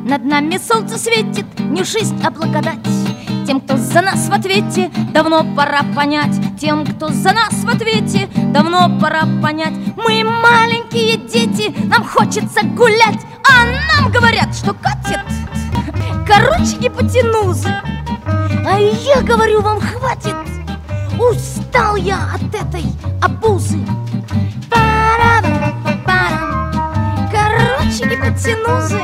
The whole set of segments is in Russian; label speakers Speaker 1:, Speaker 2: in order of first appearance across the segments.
Speaker 1: Над нами солнце светит, не жизнь, а благодать. Тем, кто за нас в ответе, давно пора понять. Тем, кто за нас в ответе, давно пора понять. Мы маленькие дети, нам хочется гулять, а нам говорят, что катит короче гипотенузы. А я говорю, вам хватит, устал я от этой обузы. Пара-пара-пара, короче гипотенузы.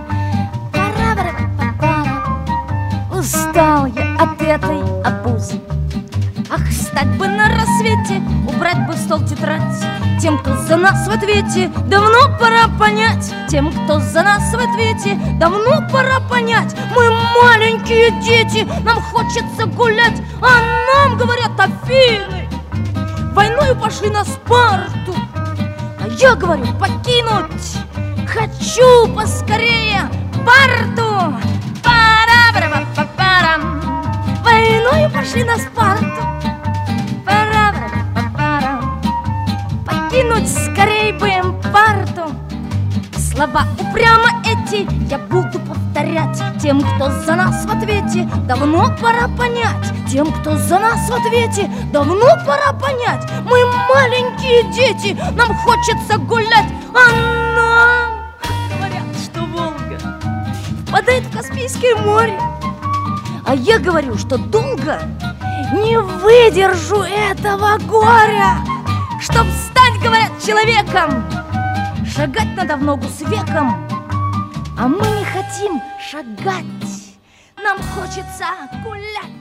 Speaker 1: Устал я от этой обузы. Ах, встать бы на рассвете, убрать бы в стол тетрадь. Тем, кто за нас в ответе, давно пора понять. Тем, кто за нас в ответе, давно пора понять. Мы маленькие дети, нам хочется гулять, а нам говорят Афины войною пошли на Спарту. А я говорю, покинуть хочу поскорее Спарту. Войною пошли на Спарту. Покинуть скорей бы им парту. Слова упрямо эти я буду повторять. Тем, кто за нас в ответе, давно пора понять. Тем, кто за нас в ответе, давно пора понять. Мы маленькие дети, нам хочется гулять, а нам говорят, что Волга впадает в Каспийское море. А я говорю, что долго не выдержу этого горя. Чтоб стать, говорят, человеком, шагать надо в ногу с веком. А мы не хотим шагать, нам хочется гулять.